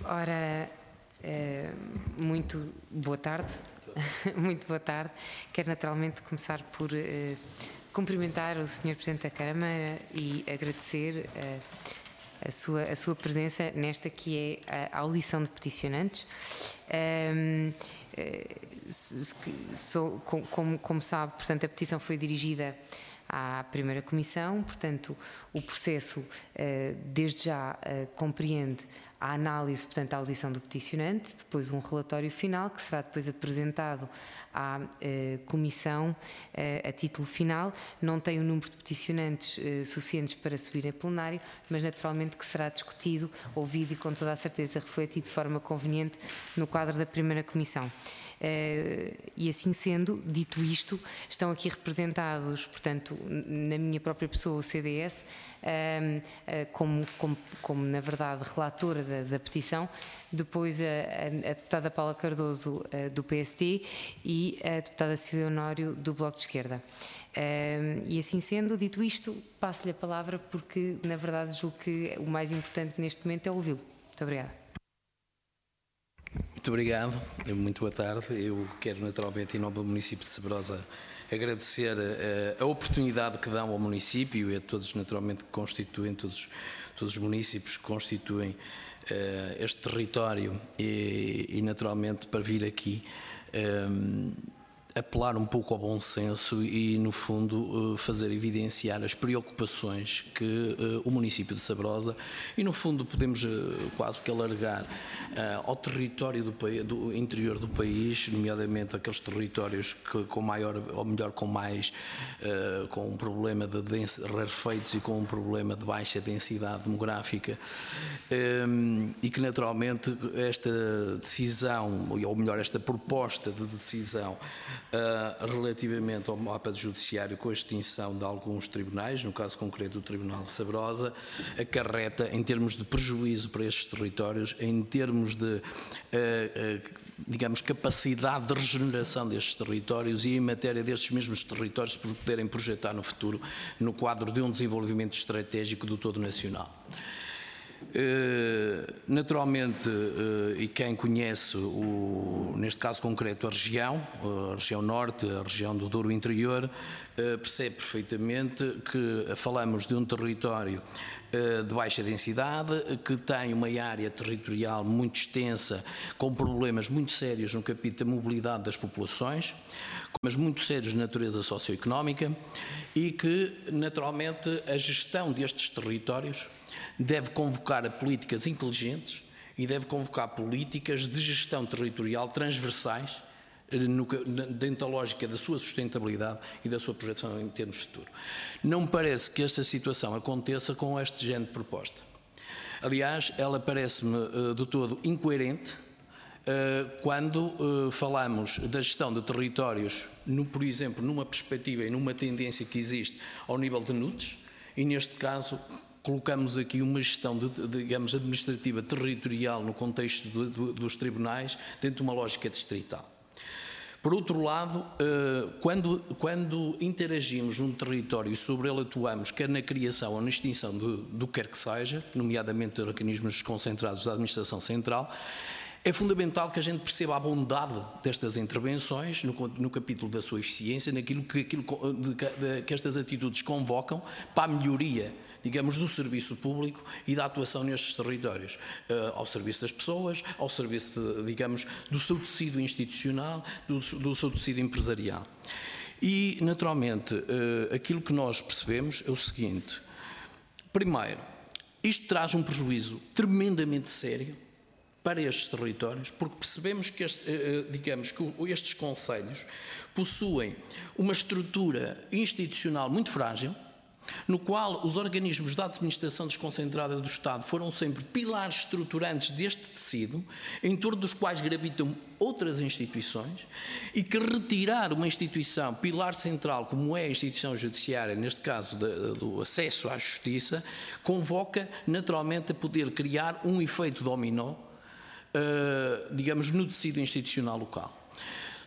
Ora, muito boa tarde. Muito boa tarde. Quero naturalmente começar por cumprimentar o Sr. Presidente da Câmara e agradecer a sua presença nesta que é a audição de peticionantes. Como sabe, portanto, a petição foi dirigida à primeira comissão, portanto, o processo desde já compreende a análise, portanto, a audição do peticionante, depois um relatório final que será depois apresentado à comissão a título final. Não tem o número de peticionantes suficientes para subir a plenário, mas naturalmente que será discutido, ouvido e com toda a certeza refletido de forma conveniente no quadro da primeira comissão. E assim sendo, dito isto, estão aqui representados, portanto, na minha própria pessoa, o CDS, como na verdade relatora da petição, depois a deputada Paula Cardoso do PSD e a deputada Cília Honório do Bloco de Esquerda. E assim sendo, dito isto, passo-lhe a palavra porque na verdade julgo que o mais importante neste momento é ouvi-lo. Muito obrigada. Muito obrigado, muito boa tarde. Eu quero naturalmente, em nome do município de Sabrosa, agradecer a oportunidade que dão ao município e a todos naturalmente que constituem, todos os municípios que constituem este território e naturalmente para vir aqui apelar um pouco ao bom senso e, no fundo, fazer evidenciar as preocupações que o município de Sabrosa e, no fundo, podemos quase que alargar ao território do interior do país, nomeadamente aqueles territórios que com maior, ou melhor, com mais, com um problema de rarefeitos e com um problema de baixa densidade demográfica e que, naturalmente, esta decisão, ou melhor, esta proposta de decisão relativamente ao mapa judiciário com a extinção de alguns tribunais, no caso concreto do Tribunal de Sabrosa, acarreta em termos de prejuízo para estes territórios, em termos de, digamos, capacidade de regeneração destes territórios e em matéria destes mesmos territórios por poderem projetar no futuro no quadro de um desenvolvimento estratégico do todo nacional. Naturalmente, e quem conhece, neste caso concreto, a região norte, a região do Douro Interior, percebe perfeitamente que falamos de um território de baixa densidade, que tem uma área territorial muito extensa, com problemas muito sérios no capítulo da mobilidade das populações, mas muito sérios de natureza socioeconómica, e que, naturalmente, a gestão destes territórios deve convocar a políticas inteligentes e deve convocar políticas de gestão territorial transversais dentro da lógica da sua sustentabilidade e da sua projeção em termos de futuro. Não me parece que esta situação aconteça com este género de proposta. Aliás, ela parece-me de todo incoerente quando falamos da gestão de territórios, por exemplo, numa perspectiva e numa tendência que existe ao nível de NUTS, e neste caso colocamos aqui uma gestão, digamos, administrativa territorial no contexto dos tribunais dentro de uma lógica distrital. Por outro lado, quando interagimos num território e sobre ele atuamos, quer na criação ou na extinção do que quer que seja, nomeadamente de organismos desconcentrados da administração central, é fundamental que a gente perceba a bondade destas intervenções no capítulo da sua eficiência, naquilo que estas atitudes convocam para a melhoria, digamos, do serviço público e da atuação nestes territórios, ao serviço das pessoas, ao serviço, digamos, do seu tecido institucional, do seu tecido empresarial. E, naturalmente, aquilo que nós percebemos é o seguinte: primeiro, isto traz um prejuízo tremendamente sério para estes territórios, porque percebemos que, digamos, que estes concelhos possuem uma estrutura institucional muito frágil, no qual os organismos da administração desconcentrada do Estado foram sempre pilares estruturantes deste tecido, em torno dos quais gravitam outras instituições, e que retirar uma instituição, pilar central, como é a instituição judiciária, neste caso do acesso à justiça, convoca naturalmente a poder criar um efeito dominó, digamos, no tecido institucional local.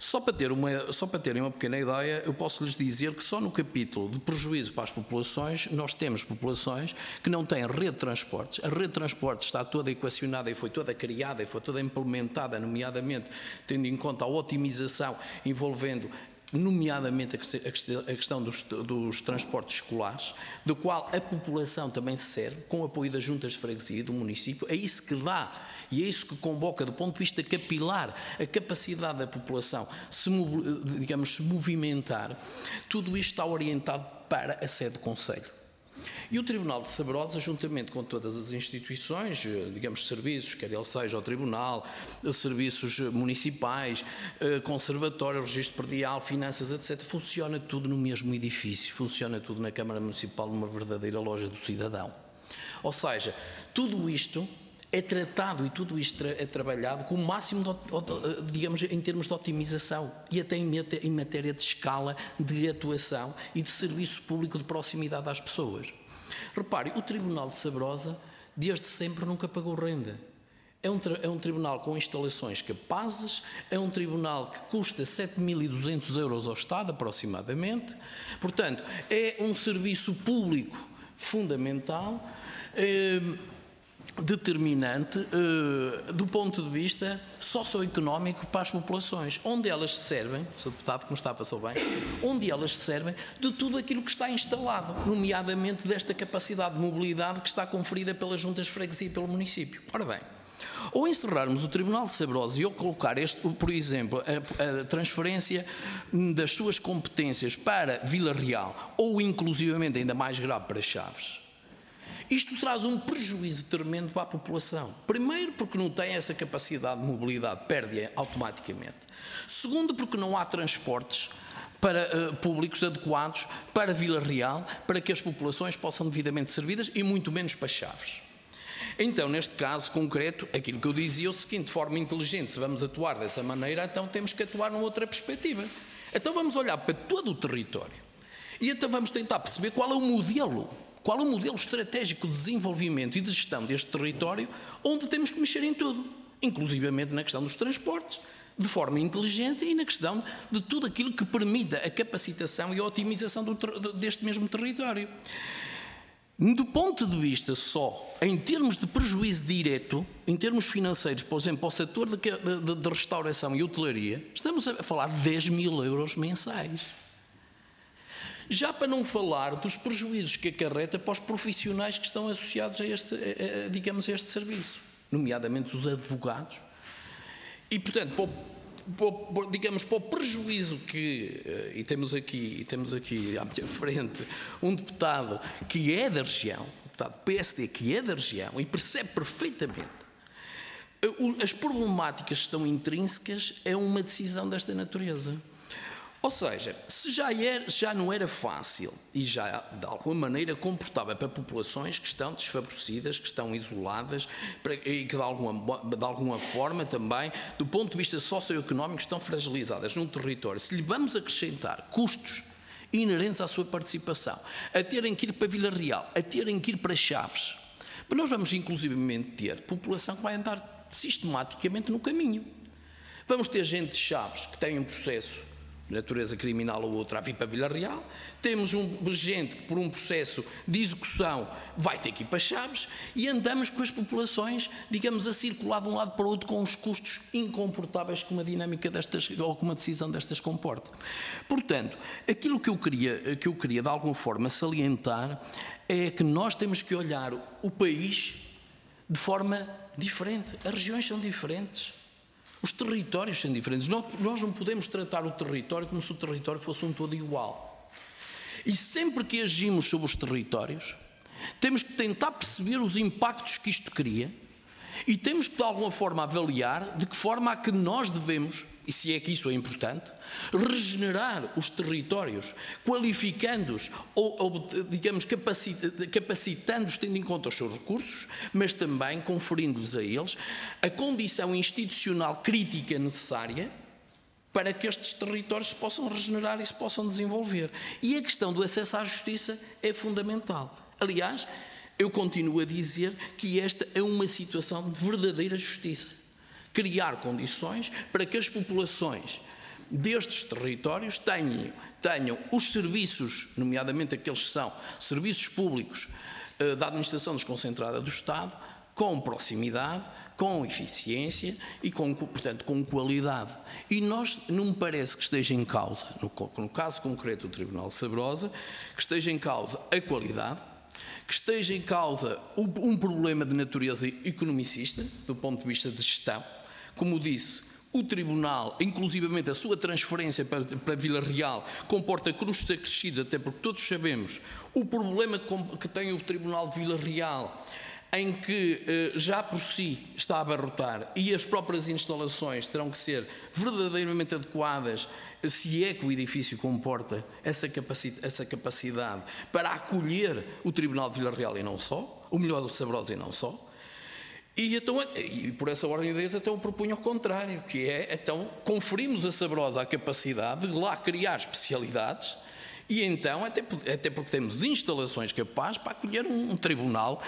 Só para terem uma pequena ideia, eu posso lhes dizer que só no capítulo de prejuízo para as populações, nós temos populações que não têm rede de transportes. A rede de transportes está toda equacionada e foi toda criada e foi toda implementada, nomeadamente tendo em conta a otimização envolvendo nomeadamente a questão dos transportes escolares, do qual a população também se serve, com o apoio das juntas de freguesia do município. É isso que dá e é isso que convoca, do ponto de vista capilar, a capacidade da população se movimentar. Tudo isto está orientado para a sede do Conselho. E o Tribunal de Sabrosa, juntamente com todas as instituições, digamos, serviços, quer ele seja o Tribunal, serviços municipais, conservatório, registro predial, finanças, etc., funciona tudo no mesmo edifício, funciona tudo na Câmara Municipal, numa verdadeira loja do cidadão. Ou seja, tudo isto é tratado e tudo isto é trabalhado com o máximo, digamos, em termos de otimização e até em matéria de escala de atuação e de serviço público de proximidade às pessoas. Repare, o Tribunal de Sabrosa, desde sempre, nunca pagou renda. É um tribunal com instalações capazes, é um tribunal que custa 7.200 euros ao Estado, aproximadamente. Portanto, é um serviço público fundamental, determinante do ponto de vista socioeconómico para as populações, onde elas se servem, o Sr. Deputado que me está a passar bem, onde elas se servem de tudo aquilo que está instalado, nomeadamente desta capacidade de mobilidade que está conferida pelas juntas de freguesia e pelo município. Ora bem, ou encerrarmos o Tribunal de Sabrosa e ou colocar, por exemplo, a transferência das suas competências para Vila Real, ou inclusivamente ainda mais grave para Chaves, isto traz um prejuízo tremendo para a população. Primeiro, porque não tem essa capacidade de mobilidade, perde-a automaticamente. Segundo, porque não há transportes públicos adequados para Vila Real, para que as populações possam devidamente servidas e muito menos para Chaves. Então, neste caso concreto, aquilo que eu dizia é o seguinte: de forma inteligente, se vamos atuar dessa maneira, então temos que atuar numa outra perspectiva. Então vamos olhar para todo o território e então vamos tentar perceber qual é o modelo estratégico de desenvolvimento e de gestão deste território, onde temos que mexer em tudo, inclusivamente na questão dos transportes, de forma inteligente e na questão de tudo aquilo que permita a capacitação e a otimização deste mesmo território. Do ponto de vista só, em termos de prejuízo direto, em termos financeiros, por exemplo, para o setor de restauração e hotelaria, estamos a falar de 10.000 euros mensais. Já para não falar dos prejuízos que acarreta para os profissionais que estão associados a este serviço, nomeadamente os advogados. E, portanto, para o prejuízo que... E temos aqui à minha frente um deputado que é da região, um deputado PSD que é da região e percebe perfeitamente as problemáticas que estão intrínsecas a uma decisão desta natureza. Ou seja, se já não era fácil e já de alguma maneira comportável para populações que estão desfavorecidas, que estão isoladas e que de alguma forma também, do ponto de vista socioeconómico, estão fragilizadas num território, se lhe vamos acrescentar custos inerentes à sua participação, a terem que ir para Vila Real, a terem que ir para Chaves, nós vamos inclusivamente ter população que vai andar sistematicamente no caminho. Vamos ter gente de Chaves que tem um processo de natureza criminal ou outra a vir para Vila Real, temos gente que por um processo de execução vai ter que ir para Chaves e andamos com as populações, digamos, a circular de um lado para o outro com os custos incomportáveis que uma dinâmica destas ou que uma decisão destas comporta. Portanto, aquilo que eu queria de alguma forma salientar é que nós temos que olhar o país de forma diferente. As regiões são diferentes. Os territórios são diferentes. Nós não podemos tratar o território como se o território fosse um todo igual. E sempre que agimos sobre os territórios, temos que tentar perceber os impactos que isto cria e temos que, de alguma forma, avaliar de que forma a que nós devemos, e se é que isso é importante, regenerar os territórios, qualificando-os ou digamos, capacitando-os tendo em conta os seus recursos, mas também conferindo-lhes a eles a condição institucional crítica necessária para que estes territórios se possam regenerar e se possam desenvolver. E a questão do acesso à justiça é fundamental. Aliás, eu continuo a dizer que esta é uma situação de verdadeira justiça. Criar condições para que as populações destes territórios tenham os serviços, nomeadamente aqueles que são serviços públicos da administração desconcentrada do Estado, com proximidade, com eficiência e, portanto, com qualidade. E não me parece que esteja em causa, no caso concreto do Tribunal de Sabrosa, que esteja em causa a qualidade, que esteja em causa um problema de natureza economicista, do ponto de vista de gestão. Como disse, o Tribunal, inclusivamente a sua transferência para Vila Real, comporta custos acrescidos, até porque todos sabemos o problema que tem o Tribunal de Vila Real, em que já por si está a abarrotar, e as próprias instalações terão que ser verdadeiramente adequadas, se é que o edifício comporta essa capacidade para acolher o Tribunal de Vila Real e não só, o melhor do Sabrosa e não só. E por essa ordem de ideias até eu propunho ao contrário, que é, então, conferimos a Sabrosa a capacidade de lá criar especialidades. E então, até porque temos instalações capazes para acolher um tribunal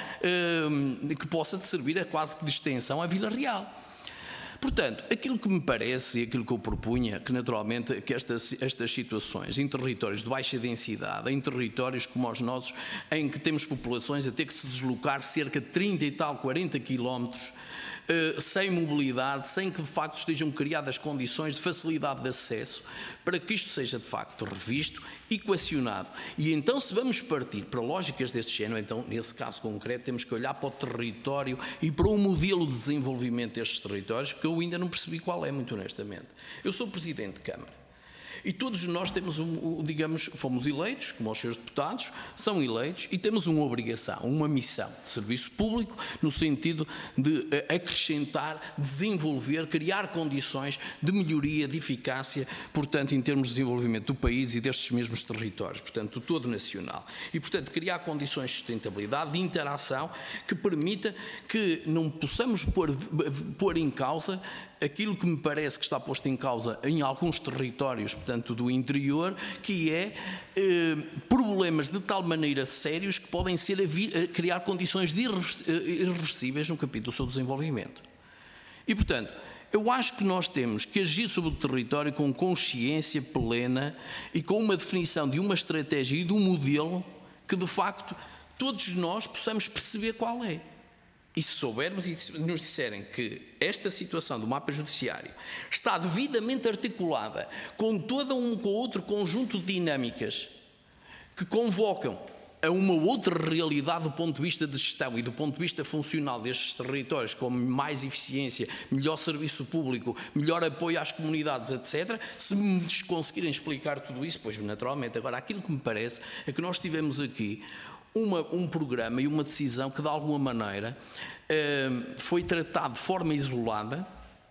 que possa servir quase de extensão à Vila Real. Portanto, aquilo que me parece e aquilo que eu propunha, que naturalmente que estas situações em territórios de baixa densidade, em territórios como os nossos, em que temos populações a ter que se deslocar cerca de 30 e tal, 40 quilómetros, sem mobilidade, sem que de facto estejam criadas condições de facilidade de acesso, para que isto seja de facto revisto, equacionado. E então, se vamos partir para lógicas deste género, então nesse caso concreto temos que olhar para o território e para o modelo de desenvolvimento destes territórios, que eu ainda não percebi qual é, muito honestamente. Eu sou Presidente de Câmara. E todos nós temos, digamos, fomos eleitos, como os seus deputados, são eleitos e temos uma obrigação, uma missão de serviço público, no sentido de acrescentar, desenvolver, criar condições de melhoria, de eficácia, portanto, em termos de desenvolvimento do país e destes mesmos territórios, portanto, do todo nacional. E, portanto, criar condições de sustentabilidade, de interação, que permita que não possamos pôr em causa aquilo que me parece que está posto em causa em alguns territórios, portanto, do interior, que é problemas de tal maneira sérios que podem ser a criar condições irreversíveis no capítulo do seu desenvolvimento. E, portanto, eu acho que nós temos que agir sobre o território com consciência plena e com uma definição de uma estratégia e de um modelo que, de facto, todos nós possamos perceber qual é. E se soubermos e se nos disserem que esta situação do mapa judiciário está devidamente articulada com com outro conjunto de dinâmicas que convocam a uma outra realidade do ponto de vista de gestão e do ponto de vista funcional destes territórios, com mais eficiência, melhor serviço público, melhor apoio às comunidades, etc., se me conseguirem explicar tudo isso, pois naturalmente. Agora, aquilo que me parece é que nós tivemos aqui um programa e uma decisão que, de alguma maneira, foi tratado de forma isolada,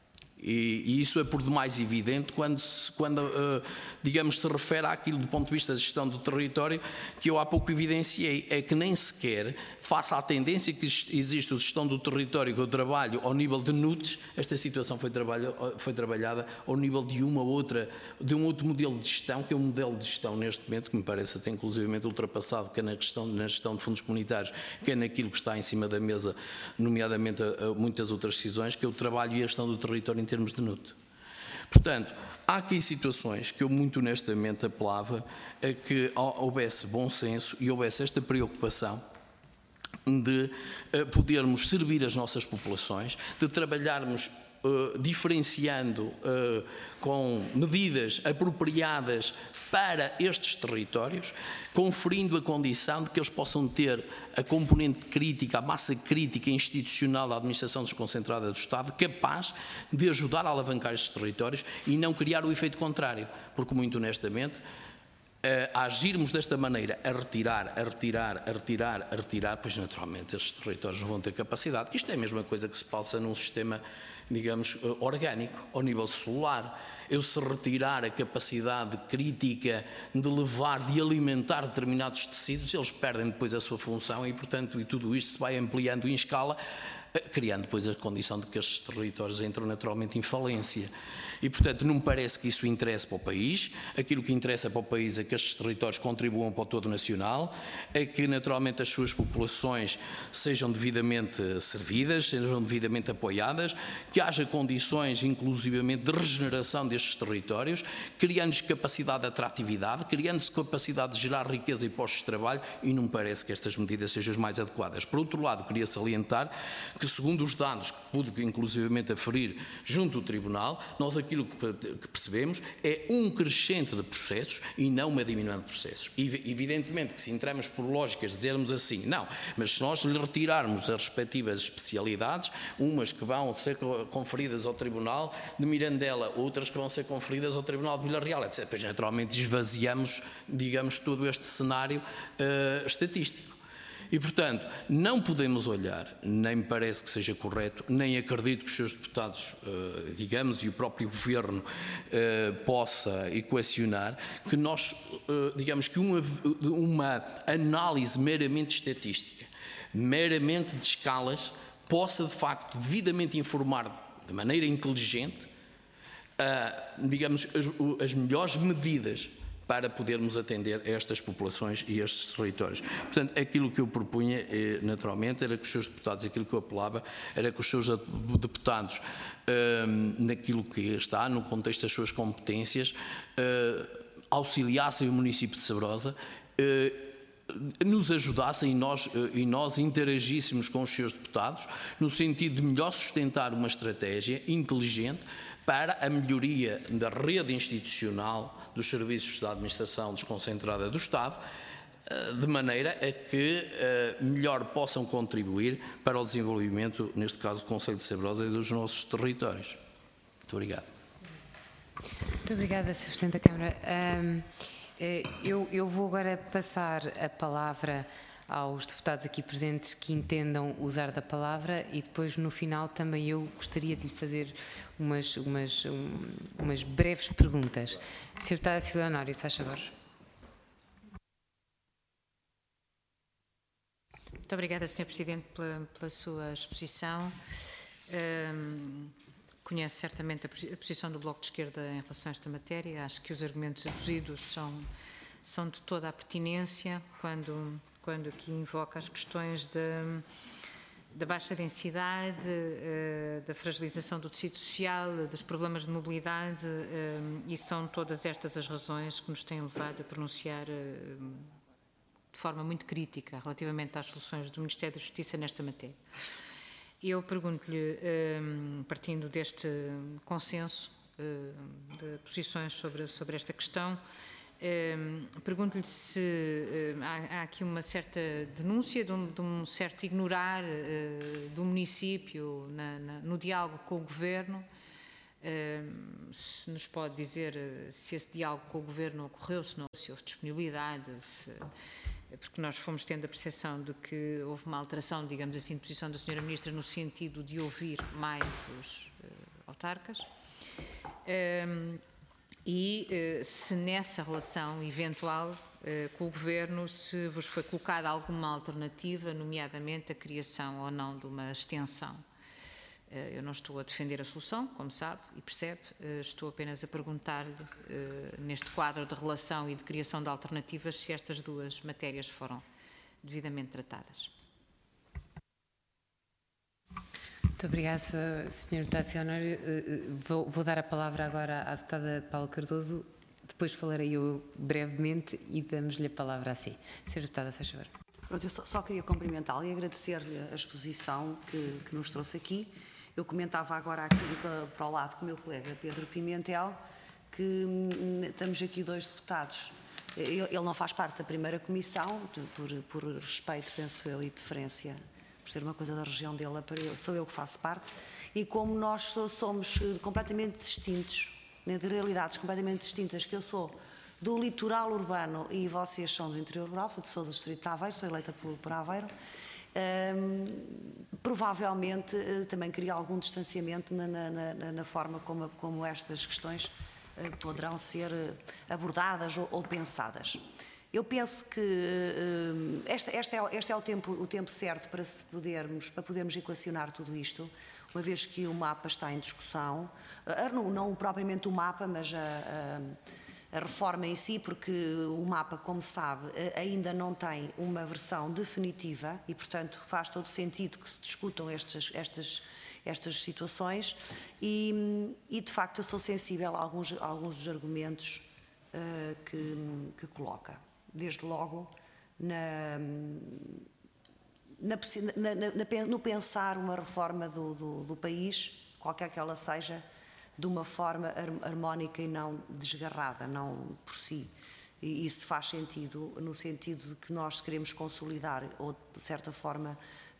e isso é por demais evidente quando digamos, se refere àquilo do ponto de vista da gestão do território, que eu há pouco evidenciei, é que nem sequer, face à tendência que existe de gestão do território que eu trabalho ao nível de NUTs, esta situação foi trabalhada ao nível de um outro modelo de gestão, que é um modelo de gestão neste momento, que me parece até inclusivamente ultrapassado, que é na gestão de fundos comunitários, que é naquilo que está em cima da mesa, nomeadamente a muitas outras decisões, que é o trabalho e a gestão do território em termos de NUT. Portanto, há aqui situações que eu muito honestamente apelava a que houvesse bom senso e houvesse esta preocupação de podermos servir as nossas populações, de trabalharmos diferenciando com medidas apropriadas para estes territórios, conferindo a condição de que eles possam ter a componente crítica, a massa crítica institucional da administração desconcentrada do Estado, capaz de ajudar a alavancar estes territórios e não criar o efeito contrário, porque muito honestamente, a agirmos desta maneira, a retirar, pois naturalmente estes territórios não vão ter capacidade. Isto é a mesma coisa que se passa num sistema, digamos, orgânico, ao nível celular. Eu, se retirar a capacidade crítica de levar, de alimentar determinados tecidos, eles perdem depois a sua função e, portanto, e tudo isto se vai ampliando em escala criando depois a condição de que estes territórios entram naturalmente em falência. E, portanto, não me parece que isso interesse para o país. Aquilo que interessa para o país é que estes territórios contribuam para o todo nacional, é que naturalmente as suas populações sejam devidamente servidas, sejam devidamente apoiadas, que haja condições, inclusivamente, de regeneração destes territórios, criando-lhes capacidade de atratividade, criando-se capacidade de gerar riqueza e postos de trabalho, e não me parece que estas medidas sejam as mais adequadas. Por outro lado, queria salientar que, segundo os dados que pude inclusivamente aferir junto do Tribunal, nós aquilo que percebemos é um crescente de processos e não uma diminuição de processos. Evidentemente que se entramos por lógicas de dizermos assim, não, mas se nós lhe retirarmos as respectivas especialidades, umas que vão ser conferidas ao Tribunal de Mirandela, outras que vão ser conferidas ao Tribunal de Vila Real, etc. Depois naturalmente esvaziamos, digamos, todo este cenário estatístico. E, portanto, não podemos olhar, nem me parece que seja correto, nem acredito que os seus deputados, digamos, e o próprio Governo possa equacionar que nós, digamos, que uma análise meramente estatística, meramente de escalas, possa, de facto, devidamente informar de maneira inteligente, digamos, as melhores medidas para podermos atender a estas populações e estes territórios. Portanto, aquilo que eu propunha, naturalmente, era que os seus deputados, aquilo que eu apelava, era que os seus deputados, naquilo que está, no contexto das suas competências, auxiliassem o município de Sabrosa, nos ajudassem e nós interagíssemos com os seus deputados, no sentido de melhor sustentar uma estratégia inteligente para a melhoria da rede institucional dos serviços da administração desconcentrada do Estado, de maneira a que melhor possam contribuir para o desenvolvimento, neste caso do Concelho de Sabrosa e dos nossos territórios. Muito obrigado. Muito obrigada, Sr. Presidente da Câmara. Eu vou agora passar a palavra aos deputados aqui presentes que entendam usar da palavra e depois no final também eu gostaria de lhe fazer umas breves perguntas. Sr. Deputado Cecília Honório, se faz favor. Muito obrigada, Sr. Presidente, pela sua exposição. Conhece certamente a posição do Bloco de Esquerda em relação a esta matéria. Acho que os argumentos aduzidos são de toda a pertinência quando aqui invoca as questões da baixa densidade, da fragilização do tecido social, dos problemas de mobilidade, e são todas estas as razões que nos têm levado a pronunciar de forma muito crítica relativamente às soluções do Ministério da Justiça nesta matéria. Eu pergunto-lhe, partindo deste consenso de posições sobre esta questão, pergunto-lhe se há aqui uma certa denúncia de um certo ignorar do município no diálogo com o Governo. Se nos pode dizer se esse diálogo com o Governo ocorreu, se houve disponibilidade, porque nós fomos tendo a percepção de que houve uma alteração, digamos assim, de posição da Sra. Ministra no sentido de ouvir mais os autarcas. E se nessa relação eventual com o Governo se vos foi colocada alguma alternativa, nomeadamente a criação ou não de uma extensão. Eu não estou a defender a solução, como sabe e percebe, estou apenas a perguntar-lhe, neste quadro de relação e de criação de alternativas, se estas duas matérias foram devidamente tratadas. Muito obrigada, Sr. Deputado Honório. Vou dar a palavra agora à deputada Paula Cardoso, depois falarei eu brevemente e damos-lhe a palavra assim. Sra. Deputada, se faz favor. Pronto, eu só queria cumprimentá-la e agradecer-lhe a exposição que nos trouxe aqui. Eu comentava agora aqui para o lado com o meu colega Pedro Pimentel que estamos aqui dois deputados. Ele não faz parte da primeira comissão, por respeito, penso eu, e deferência, por ser uma coisa da região dele, sou eu que faço parte, e como nós somos completamente distintos, de realidades completamente distintas, que eu sou do litoral urbano e vocês são do interior rural, sou do distrito de Aveiro, sou eleita por Aveiro, provavelmente também cria algum distanciamento na forma como estas questões poderão ser abordadas ou pensadas. Eu penso que este é o tempo certo para podermos equacionar tudo isto, uma vez que o mapa está em discussão, não propriamente o mapa, mas a reforma em si, porque o mapa, como sabe, ainda não tem uma versão definitiva e, portanto, faz todo sentido que se discutam estas situações e, de facto, eu sou sensível a alguns dos argumentos que coloca. Desde logo, no pensar uma reforma do país, qualquer que ela seja, de uma forma harmónica e não desgarrada, não por si. E isso faz sentido, no sentido de que nós queremos consolidar ou, de certa forma,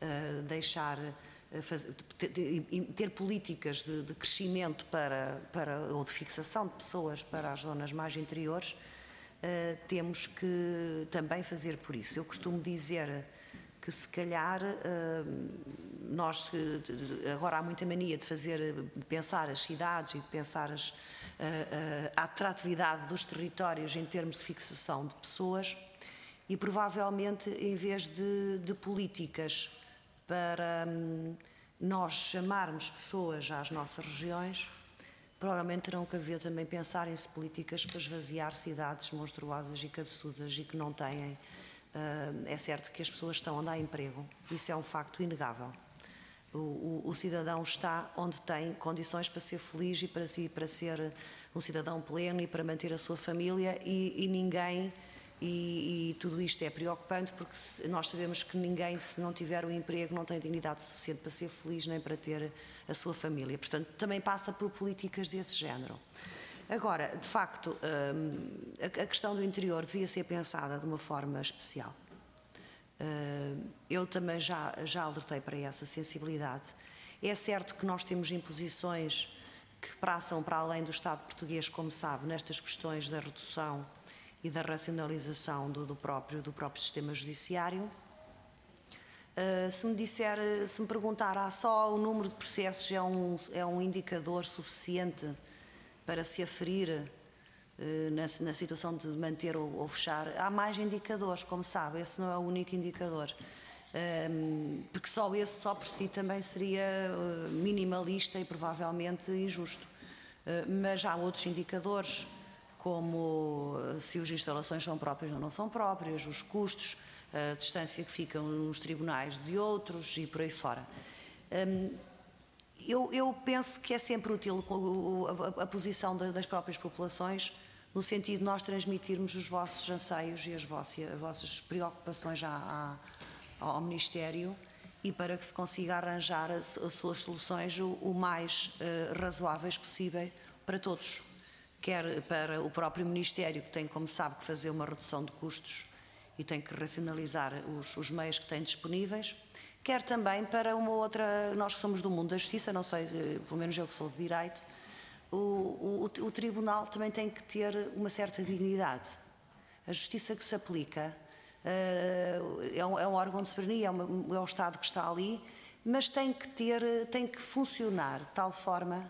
ter políticas de crescimento ou de fixação de pessoas para as zonas mais interiores, temos que também fazer por isso. Eu costumo dizer que, se calhar, nós agora há muita mania de pensar as cidades e de pensar a atratividade dos territórios em termos de fixação de pessoas e, provavelmente, em vez de políticas para nós chamarmos pessoas às nossas regiões, provavelmente terão que haver também pensarem-se políticas para esvaziar cidades monstruosas e cabeçudas e que não têm. É certo que as pessoas estão onde há emprego, isso é um facto inegável. O cidadão está onde tem condições para ser feliz e para ser um cidadão pleno e para manter a sua família e tudo isto é preocupante porque nós sabemos que ninguém, se não tiver um emprego, não tem dignidade suficiente para ser feliz nem para ter a sua família. Portanto, também passa por políticas desse género. Agora, de facto, a questão do interior devia ser pensada de uma forma especial. Eu também já alertei para essa sensibilidade. É certo que nós temos imposições que passam para além do Estado português, como sabe, nestas questões da redução e da racionalização do próprio sistema judiciário. Se me perguntar, só o número de processos é um indicador suficiente para se aferir na situação de manter ou fechar, há mais indicadores, como sabe, esse não é o único indicador. Porque só por si também seria minimalista e provavelmente injusto. Mas há outros indicadores, como se as instalações são próprias ou não são próprias, os custos, a distância que ficam nos tribunais de outros e por aí fora. Eu penso que é sempre útil a posição das próprias populações, no sentido de nós transmitirmos os vossos anseios e as vossas preocupações ao Ministério e para que se consiga arranjar as suas soluções o mais razoáveis possível para todos. Quer para o próprio Ministério, que tem, como sabe, que fazer uma redução de custos e tem que racionalizar os meios que tem disponíveis, quer também para uma outra, nós que somos do mundo da justiça, não sei, pelo menos eu que sou de direito, o Tribunal também tem que ter uma certa dignidade. A justiça que se aplica é um órgão de soberania, é o Estado que está ali, mas tem que funcionar de tal forma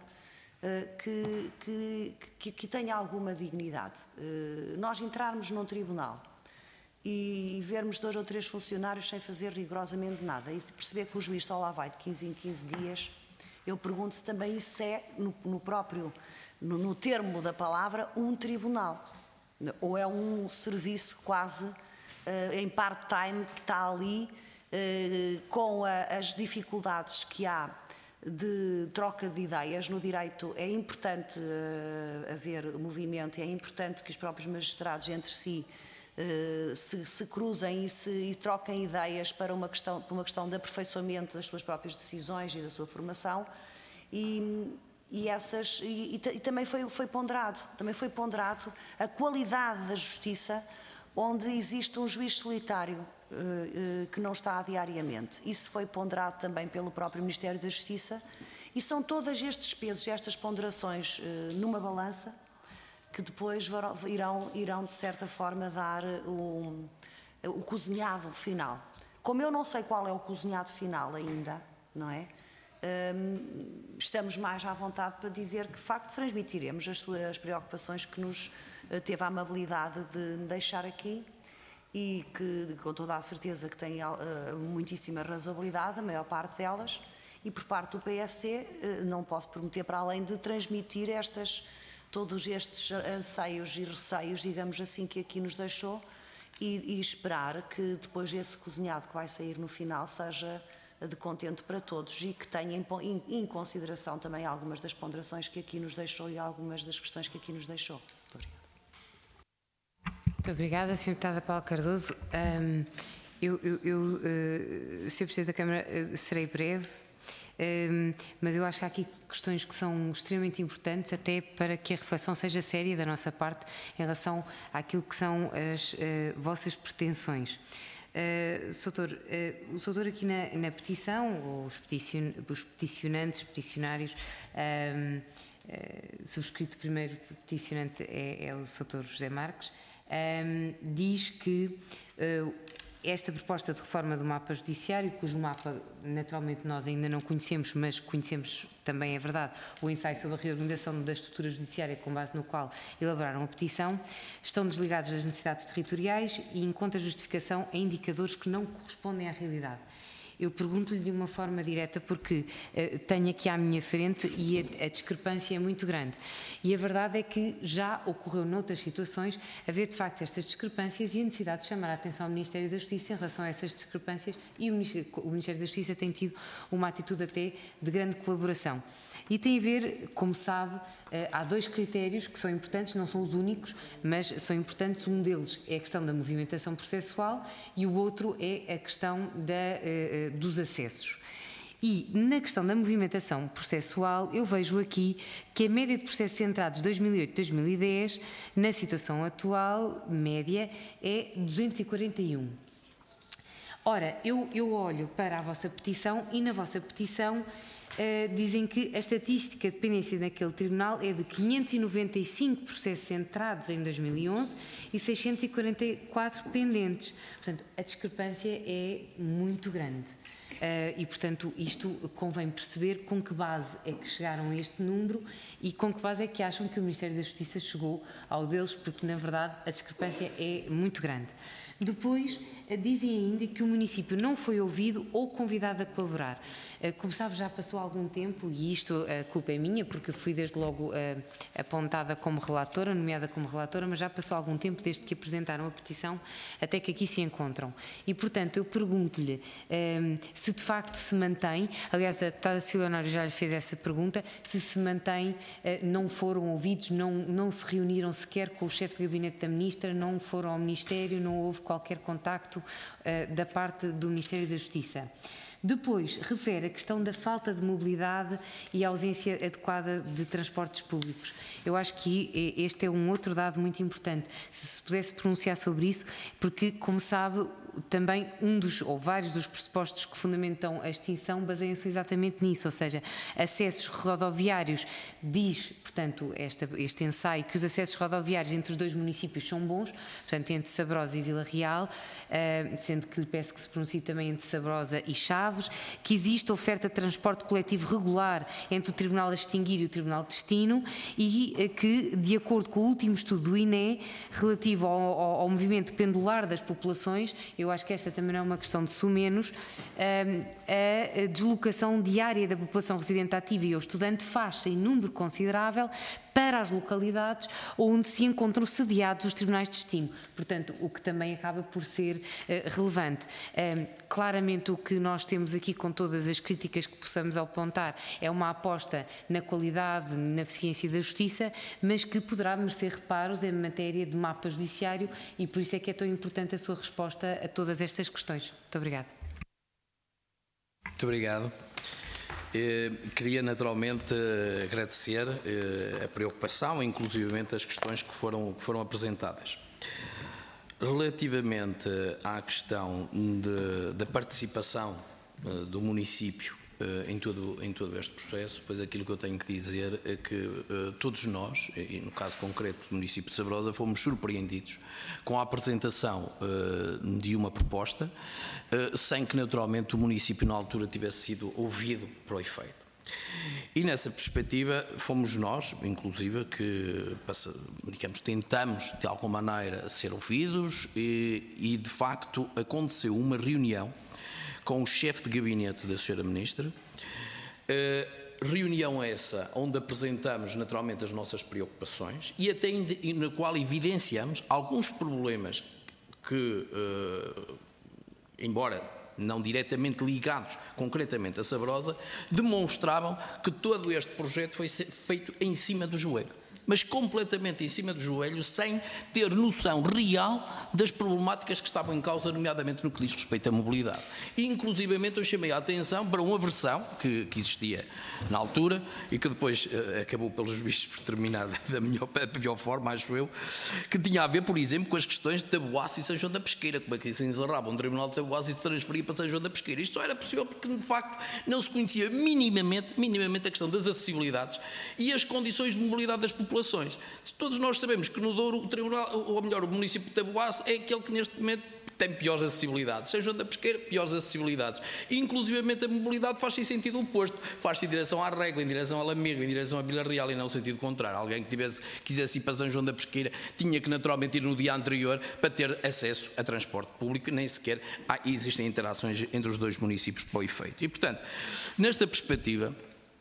que tenha alguma dignidade. Nós entrarmos num tribunal e vermos 2 ou 3 funcionários sem fazer rigorosamente nada e perceber que o juiz só lá vai de 15 em 15 dias, eu pergunto se também isso é, no termo da palavra, um tribunal. Ou é um serviço quase em part-time que está ali com as dificuldades que há de troca de ideias. No direito é importante haver movimento, é importante que os próprios magistrados entre si se cruzem e troquem ideias para uma questão de aperfeiçoamento das suas próprias decisões e da sua formação e também foi ponderado a qualidade da justiça, onde existe um juiz solitário que não está diariamente. Isso foi ponderado também pelo próprio Ministério da Justiça e são todos estes pesos, estas ponderações numa balança que depois irão de certa forma dar o cozinhado final. Como eu não sei qual é o cozinhado final ainda, não é? Estamos mais à vontade para dizer que, de facto, transmitiremos as preocupações que nos teve a amabilidade de deixar aqui e que com toda a certeza que tem muitíssima razoabilidade, a maior parte delas, e por parte do PST não posso prometer para além de transmitir todos estes anseios e receios, digamos assim, que aqui nos deixou e esperar que depois esse cozinhado que vai sair no final seja de contente para todos e que tenha em consideração também algumas das ponderações que aqui nos deixou e algumas das questões que aqui nos deixou. Muito obrigada. Muito obrigada, Sra. Deputada Paula Cardoso. Sr. Presidente da Câmara, serei breve, mas eu acho que há aqui questões que são extremamente importantes até para que a reflexão seja séria da nossa parte em relação àquilo que são as vossas pretensões. O Soutor aqui na petição, os peticionantes, peticionários, subscrito primeiro peticionante é o Soutor José Marques, diz que esta proposta de reforma do mapa judiciário, cujo mapa naturalmente nós ainda não conhecemos, mas conhecemos também, é verdade, o ensaio sobre a reorganização da estrutura judiciária com base no qual elaboraram a petição, estão desligados das necessidades territoriais e encontra justificação em indicadores que não correspondem à realidade. Eu pergunto-lhe de uma forma direta porque tenho aqui à minha frente e a discrepância é muito grande. E a verdade é que já ocorreu noutras situações haver de facto estas discrepâncias e a necessidade de chamar a atenção ao Ministério da Justiça em relação a essas discrepâncias e o Ministério da Justiça tem tido uma atitude até de grande colaboração. E tem a ver, como sabe, há dois critérios que são importantes, não são os únicos, mas são importantes. Um deles é a questão da movimentação processual e o outro é a questão dos acessos. E na questão da movimentação processual, eu vejo aqui que a média de processos centrados 2008-2010, na situação atual, média, é 241. Ora, eu olho para a vossa petição e na vossa petição dizem que a estatística de pendência naquele tribunal é de 595 processos centrados em 2011 e 644 pendentes. Portanto, a discrepância é muito grande. E, portanto, isto convém perceber com que base é que chegaram a este número e com que base é que acham que o Ministério da Justiça chegou ao deles, porque, na verdade, a discrepância é muito grande. Depois, dizem ainda que o município não foi ouvido ou convidado a colaborar. Como sabe, já passou algum tempo, e isto a culpa é minha, porque fui desde logo apontada como relatora, nomeada como relatora, mas já passou algum tempo desde que apresentaram a petição até que aqui se encontram. E, portanto, eu pergunto-lhe se de facto se mantém, aliás, a deputada Silionário já lhe fez essa pergunta, se mantém, não foram ouvidos, não se reuniram sequer com o chefe de gabinete da ministra, não foram ao Ministério, não houve qualquer contacto da parte do Ministério da Justiça. Depois, refere a questão da falta de mobilidade e a ausência adequada de transportes públicos. Eu acho que este é um outro dado muito importante. Se pudesse pronunciar sobre isso, porque, como sabe, também ou vários dos pressupostos que fundamentam a extinção baseiam-se exatamente nisso, ou seja, acessos rodoviários, diz, portanto, este ensaio, que os acessos rodoviários entre os dois municípios são bons, portanto, entre Sabrosa e Vila Real, sendo que lhe peço que se pronuncie também entre Sabrosa e Chaves, que existe oferta de transporte coletivo regular entre o Tribunal a extinguir e o Tribunal de Destino e que, de acordo com o último estudo do INE, relativo ao movimento pendular das populações, eu acho que esta também não é uma questão de sumenos, a deslocação diária da população residente ativa e ou estudante faz-se em número considerável para as localidades onde se encontram sediados os tribunais de destino. Portanto, o que também acaba por ser relevante. Claramente o que nós temos aqui, com todas as críticas que possamos apontar, é uma aposta na qualidade, na eficiência da justiça, mas que poderá merecer reparos em matéria de mapa judiciário e por isso é que é tão importante a sua resposta a todas estas questões. Muito obrigada. Muito obrigado. Queria naturalmente agradecer a preocupação, inclusivamente as questões que foram apresentadas. Relativamente à questão da participação do município em todo este processo, pois aquilo que eu tenho que dizer é que todos nós, e no caso concreto do município de Sabrosa, fomos surpreendidos com a apresentação de uma proposta, sem que naturalmente o município na altura tivesse sido ouvido para o efeito. E nessa perspectiva fomos nós, inclusive, que, digamos, tentamos de alguma maneira ser ouvidos e de facto aconteceu uma reunião com o chefe de gabinete da Sra. Ministra, reunião essa onde apresentamos naturalmente as nossas preocupações e até na qual evidenciamos alguns problemas que, embora não diretamente ligados concretamente a Sabrosa, demonstravam que todo este projeto foi feito em cima do joelho, mas completamente em cima do joelho, sem ter noção real das problemáticas que estavam em causa, nomeadamente no que diz respeito à mobilidade. E, inclusivamente, eu chamei a atenção para uma versão que existia na altura e que depois acabou, pelos vistos, por terminar da pior forma, acho eu, que tinha a ver, por exemplo, com as questões de Taboaço e São João da Pesqueira, como é que se encerrava um tribunal de Taboaço e se transferia para São João da Pesqueira. Isto só era possível porque, de facto, não se conhecia minimamente a questão das acessibilidades e as condições de mobilidade das populações. Todos nós sabemos que no Douro o tribunal, ou melhor, o município de Taboaço é aquele que neste momento tem piores acessibilidades. São João da Pesqueira, piores acessibilidades. E, inclusivamente, a mobilidade faz-se em sentido oposto. Faz-se em direção à Régua, em direção a Lamego, em direção a Vila Real e não no sentido contrário. Alguém que quisesse ir para São João da Pesqueira tinha que naturalmente ir no dia anterior para ter acesso a transporte público. Nem sequer existem interações entre os dois municípios para o efeito. E, portanto, nesta perspectiva,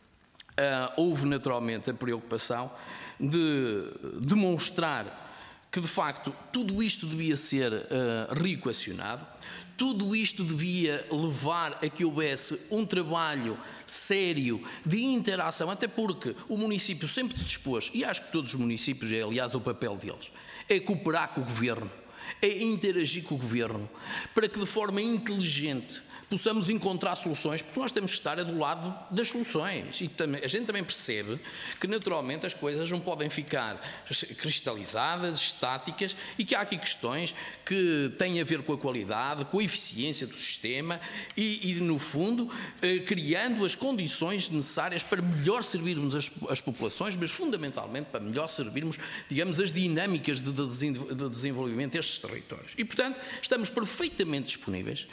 houve naturalmente a preocupação de demonstrar que, de facto, tudo isto devia ser reequacionado, tudo isto devia levar a que houvesse um trabalho sério de interação, até porque o município sempre se dispôs, e acho que todos os municípios, é aliás o papel deles, é cooperar com o Governo, é interagir com o Governo, para que de forma inteligente possamos encontrar soluções, porque nós temos que estar do lado das soluções. E a gente também percebe que, naturalmente, as coisas não podem ficar cristalizadas, estáticas, e que há aqui questões que têm a ver com a qualidade, com a eficiência do sistema e no fundo, criando as condições necessárias para melhor servirmos as populações, mas fundamentalmente para melhor servirmos, digamos, as dinâmicas de desenvolvimento destes territórios. E, portanto, estamos perfeitamente disponíveis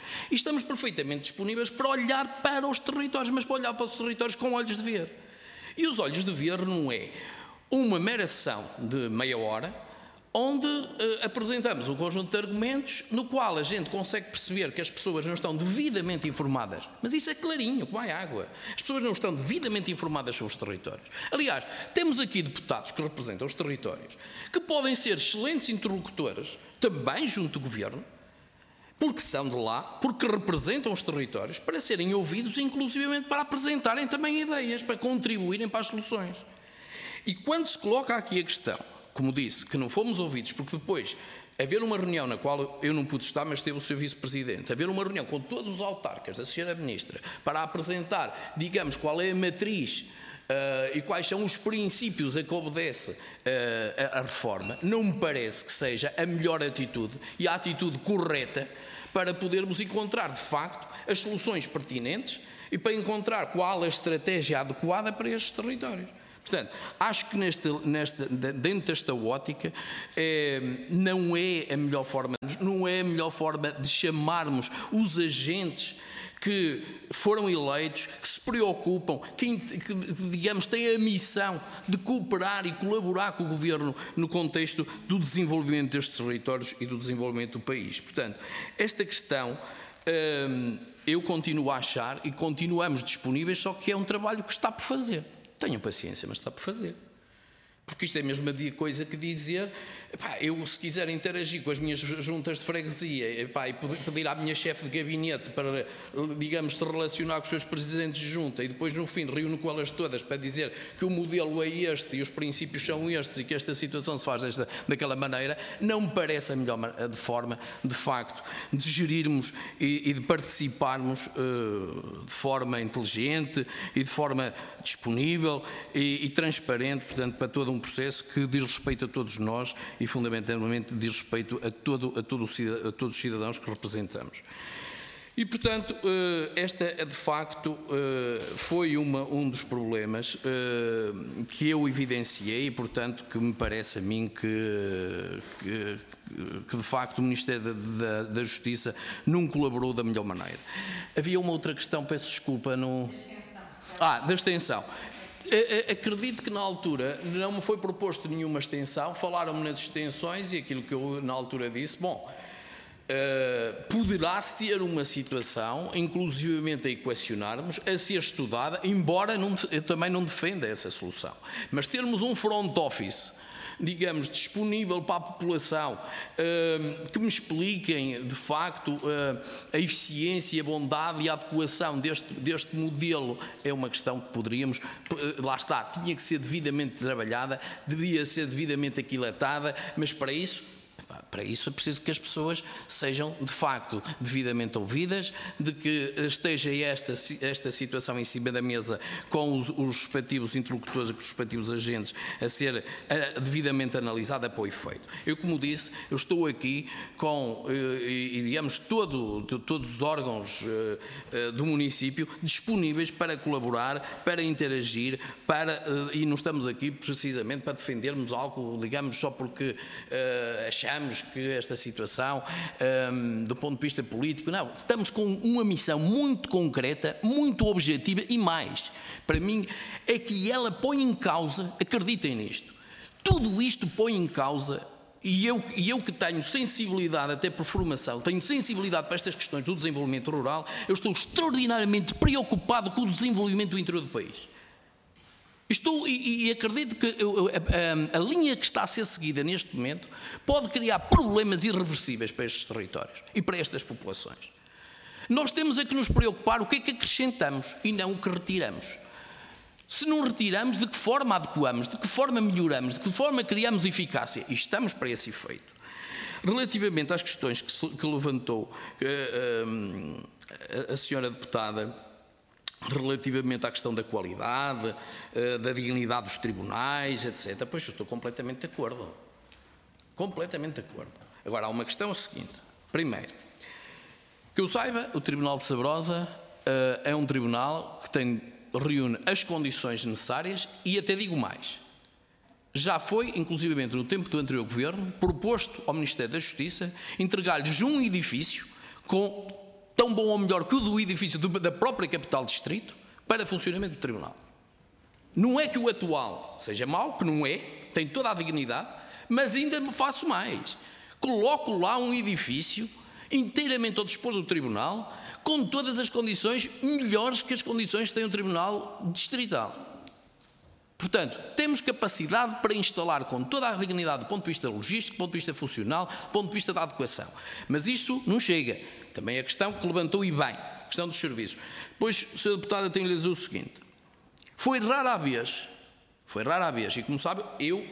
para olhar para os territórios, mas para olhar para os territórios com olhos de ver. E os olhos de ver não é uma mera sessão de meia hora, onde apresentamos um conjunto de argumentos no qual a gente consegue perceber que as pessoas não estão devidamente informadas. Mas isso é clarinho, como a água. As pessoas não estão devidamente informadas sobre os territórios. Aliás, temos aqui deputados que representam os territórios, que podem ser excelentes interlocutores, também junto do Governo, porque são de lá, porque representam os territórios, para serem ouvidos, inclusivamente para apresentarem também ideias, para contribuírem para as soluções. E quando se coloca aqui a questão, como disse, que não fomos ouvidos, porque depois haver uma reunião na qual eu não pude estar, mas teve o seu vice-presidente, haver uma reunião com todos os autarcas, a Sra. Ministra, para apresentar, digamos, qual é a matriz e quais são os princípios a que obedece a reforma, não me parece que seja a melhor atitude e a atitude correta para podermos encontrar, de facto, as soluções pertinentes e para encontrar qual a estratégia adequada para estes territórios. Portanto, acho que dentro desta ótica não é a melhor forma de chamarmos os agentes que foram eleitos, que se preocupam, que digamos, têm a missão de cooperar e colaborar com o Governo no contexto do desenvolvimento destes territórios e do desenvolvimento do país. Portanto, esta questão eu continuo a achar e continuamos disponíveis, só que é um trabalho que está por fazer. Tenham paciência, mas está por fazer. Porque isto é a mesma coisa que dizer, eu se quiser interagir com as minhas juntas de freguesia e pedir à minha chefe de gabinete para, digamos, se relacionar com os seus presidentes de junta e depois no fim reúno com elas todas para dizer que o modelo é este e os princípios são estes e que esta situação se faz daquela maneira, não me parece a melhor forma, de facto, de gerirmos e de participarmos de forma inteligente e de forma disponível e transparente, portanto, para todo um processo que diz respeito a todos nós e fundamentalmente diz respeito a todos os cidadãos que representamos. E, portanto, esta de facto foi um dos problemas que eu evidenciei e, portanto, que me parece a mim que de facto o Ministério da Justiça não colaborou da melhor maneira. Havia uma outra questão, peço desculpa, não... Da extensão. Acredito que na altura não me foi proposto nenhuma extensão, falaram-me nas extensões e aquilo que eu na altura disse, poderá ser uma situação, inclusivamente a equacionarmos, a ser estudada, embora eu também não defenda essa solução. Mas termos um front office, digamos, disponível para a população, que me expliquem, de facto, a eficiência, a bondade e a adequação deste modelo, é uma questão que poderíamos, lá está, tinha que ser devidamente trabalhada, devia ser devidamente aquilatada, mas para isso é preciso que as pessoas sejam, de facto, devidamente ouvidas, de que esteja esta situação em cima da mesa com os respectivos interlocutores e com os respectivos agentes a ser devidamente analisada para o efeito. Eu, como disse, eu estou aqui com, digamos, todos os órgãos do município disponíveis para colaborar, para interagir, e não estamos aqui precisamente para defendermos algo, digamos, só porque achamos que esta situação, do ponto de vista político, não, estamos com uma missão muito concreta, muito objetiva e mais, para mim, é que ela põe em causa, acreditem nisto, tudo isto põe em causa, e eu que tenho sensibilidade, até por formação, tenho sensibilidade para estas questões do desenvolvimento rural, eu estou extraordinariamente preocupado com o desenvolvimento do interior do país. E acredito que a linha que está a ser seguida neste momento pode criar problemas irreversíveis para estes territórios e para estas populações. Nós temos a que nos preocupar o que é que acrescentamos e não o que retiramos. Se não retiramos, de que forma adequamos, de que forma melhoramos, de que forma criamos eficácia? E estamos para esse efeito. Relativamente às questões que levantou a senhora deputada, relativamente à questão da qualidade, da dignidade dos tribunais, etc. Pois eu estou completamente de acordo. Completamente de acordo. Agora, há uma questão seguinte. Primeiro, que eu saiba, o Tribunal de Sabrosa é um tribunal que reúne as condições necessárias e até digo mais. Já foi, inclusivamente no tempo do anterior governo, proposto ao Ministério da Justiça entregar-lhes um edifício com tão bom ou melhor que o do edifício da própria capital distrito para funcionamento do tribunal. Não é que o atual seja mau, que não é, tem toda a dignidade, mas ainda me faço mais. Coloco lá um edifício inteiramente ao dispor do tribunal, com todas as condições melhores que as condições que tem o tribunal distrital. Portanto, temos capacidade para instalar com toda a dignidade do ponto de vista logístico, do ponto de vista funcional, do ponto de vista da adequação. Mas isto não chega. Também a questão que levantou e bem, a questão dos serviços. Pois, Sr. Deputado, eu tenho de lhe dizer o seguinte, foi rara a vez, e como sabe, eu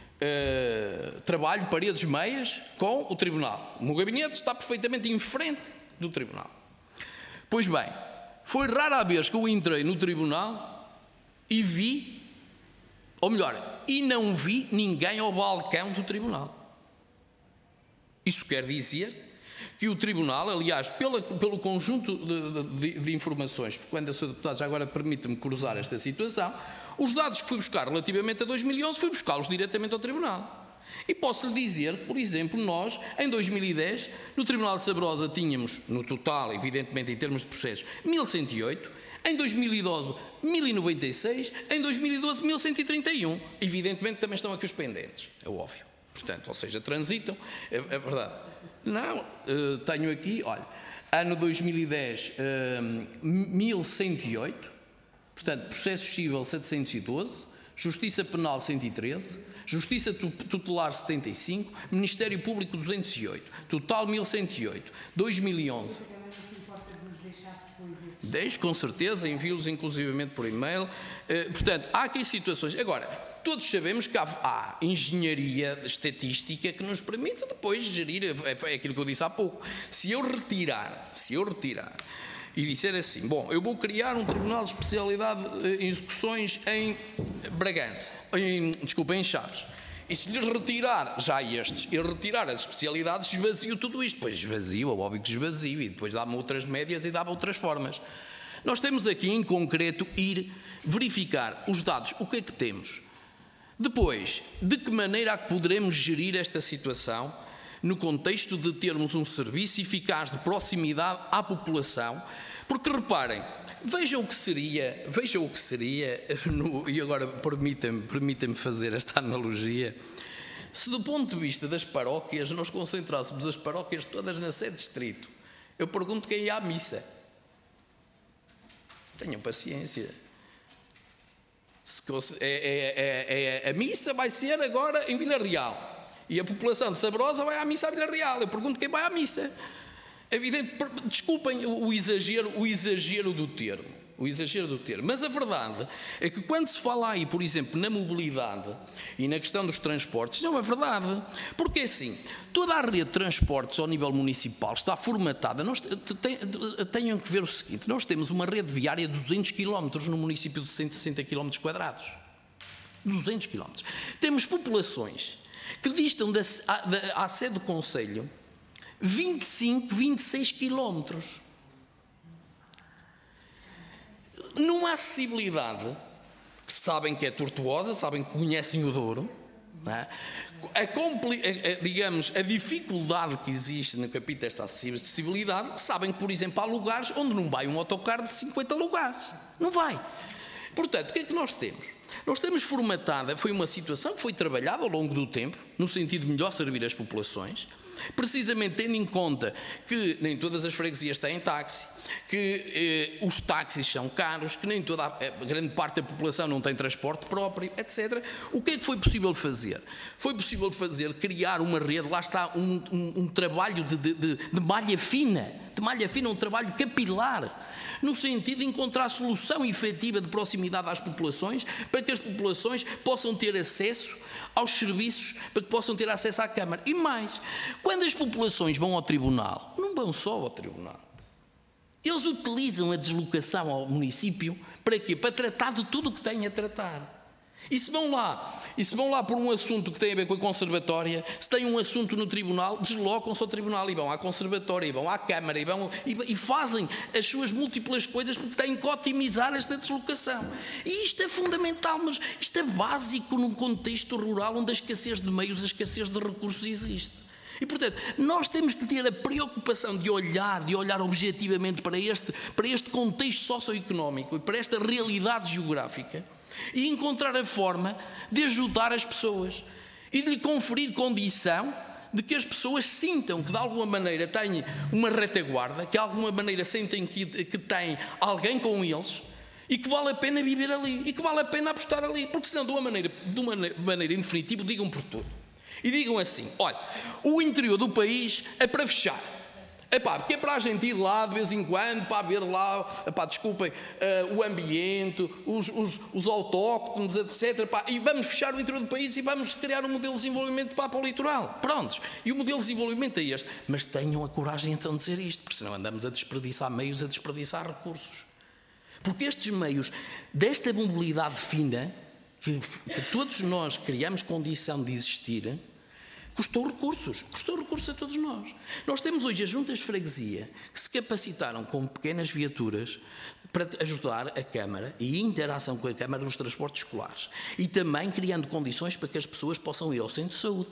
trabalho paredes meias com o Tribunal. O meu gabinete está perfeitamente em frente do Tribunal. Pois bem, foi rara a vez que eu entrei no Tribunal e vi, ou melhor, e não vi ninguém ao balcão do Tribunal. Isso quer dizer que o Tribunal, aliás, pelo conjunto de informações, quando eu sou deputado, já agora permite-me cruzar esta situação, os dados que fui buscar relativamente a 2011, fui buscá-los diretamente ao Tribunal. E posso lhe dizer, por exemplo, nós, em 2010, no Tribunal de Sabrosa tínhamos, no total, evidentemente em termos de processos, 1108, em 2012, 1096, em 2012, 1131. Evidentemente também estão aqui os pendentes, é óbvio. Portanto, ou seja, transitam, é verdade. Não, tenho aqui, olha, ano 2010, 1108, portanto, processo civil 712, Justiça Penal 113, Justiça Tutelar 75, Ministério Público 208, total 1108, 2011. Deixo, com certeza, envio-los inclusivamente por e-mail. Portanto, há aqui situações. Agora, todos sabemos que há engenharia estatística que nos permite depois gerir, é aquilo que eu disse há pouco. Se eu retirar e disser assim, bom, eu vou criar um tribunal de especialidade em execuções em Bragança, em Chaves. E se lhes retirar já estes e retirar as especialidades, esvazio tudo isto. Depois esvazio, é óbvio que esvazio, e depois dá-me outras médias e dá-me outras formas. Nós temos aqui, em concreto, ir verificar os dados, o que é que temos. Depois, de que maneira é que poderemos gerir esta situação no contexto de termos um serviço eficaz de proximidade à população, porque reparem, vejam o que seria, e agora permitam-me fazer esta analogia, se do ponto de vista das paróquias nós concentrássemos as paróquias todas na sede distrito, eu pergunto quem ia à missa. Tenham paciência. A missa vai ser agora em Vila Real e a população de Sabrosa vai à missa a Vila Real. Eu pergunto quem vai à missa. Desculpem o exagero do termo. Mas a verdade é que quando se fala aí, por exemplo, na mobilidade e na questão dos transportes, não é verdade. Porque assim, toda a rede de transportes ao nível municipal está formatada. Tenham que ver o seguinte, nós temos uma rede viária de 200 km no município de 160 km quadrados. 200 km. Temos populações que distam à sede do Conselho 25, 26 km. Numa acessibilidade, que sabem que é tortuosa, sabem que conhecem o Douro, não é? A dificuldade que existe no capítulo desta acessibilidade, sabem que, por exemplo, há lugares onde não vai um autocarro de 50 lugares. Não vai. Portanto, o que é que nós temos? Nós temos formatada, foi uma situação que foi trabalhada ao longo do tempo, no sentido de melhor servir as populações, precisamente tendo em conta que nem todas as freguesias têm táxi, que os táxis são caros, que nem toda a grande parte da população não tem transporte próprio, etc. O que é que foi possível fazer? Foi possível criar uma rede, lá está um trabalho de malha fina, um trabalho capilar, no sentido de encontrar solução efetiva de proximidade às populações, para que as populações possam ter acesso aos serviços, para que possam ter acesso à Câmara. E mais, quando as populações vão ao tribunal, não vão só ao tribunal. Eles utilizam a deslocação ao município para quê? Para tratar de tudo o que têm a tratar. E se vão lá por um assunto que tem a ver com a conservatória, se têm um assunto no tribunal, deslocam-se ao tribunal e vão à conservatória, e vão à Câmara, e fazem as suas múltiplas coisas porque têm que otimizar esta deslocação. E isto é fundamental, mas isto é básico num contexto rural onde a escassez de meios, a escassez de recursos existe. E, portanto, nós temos que ter a preocupação de olhar objetivamente para este contexto socioeconómico e para esta realidade geográfica e encontrar a forma de ajudar as pessoas e de lhe conferir condição de que as pessoas sintam que de alguma maneira têm uma retaguarda, que de alguma maneira sentem que têm alguém com eles e que vale a pena viver ali e que vale a pena apostar ali, porque senão de uma maneira indefinitiva digam por tudo. E digam assim, olha, o interior do país é para fechar. Porque é para a gente ir lá de vez em quando, para ver lá, desculpem, o ambiente, os autóctones, etc. E vamos fechar o interior do país e vamos criar um modelo de desenvolvimento para o litoral. Prontos. E o modelo de desenvolvimento é este. Mas tenham a coragem então de dizer isto, porque senão andamos a desperdiçar meios, a desperdiçar recursos. Porque estes meios, desta mobilidade fina, que todos nós criamos condição de existir, custou recursos a todos nós. Nós temos hoje as juntas de freguesia que se capacitaram com pequenas viaturas para ajudar a Câmara e a interação com a Câmara nos transportes escolares e também criando condições para que as pessoas possam ir ao centro de saúde.